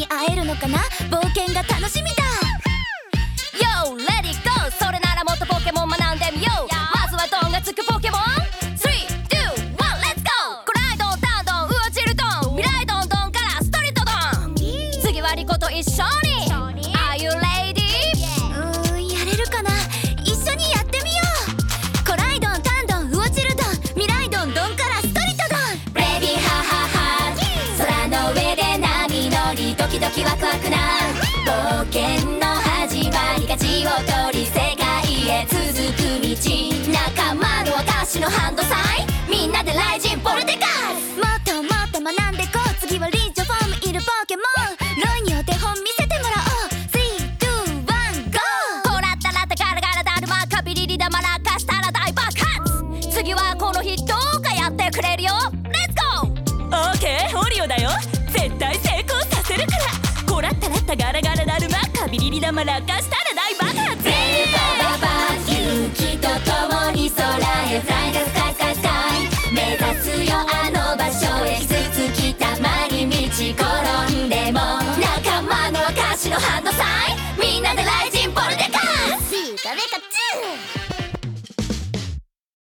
に会えるのかな、冒険が楽しみだ。 Yo, let it go。 それならもっとポケモン学んでみよう。まずはドンがつくポケモン 3, 2, 1, let's go。 コライドン、タンドン、ウオチルドン、未来ドンドンからストリートドン。次はリコと一緒に Are you ready？ やれるかな、一緒にやってみよう。コライドン、タンドン、ウオチルドン、未来ドンドンからストリートドン。 ブレイビーハハハ、空の上で波乗り、ドキドキワクワクな冒険の始まり、舵を取り世界へ続く道、仲間の私のハンドサイン、みんなでライジンポルテカス。 もっともっと学んでこう、次はリージョフォームいるポケモン、ロイにお手本見せてもらおう。 3, 2, 1, GO。 こらったらったガラガラだるま、カビリリダマラかしたら大爆発。次はこの人がやってくれるよ。レッツゴー。 オーケー、オリオだよ。絶対成功させるから。こらったらったガラガラだるま、カビリリダマラかしたら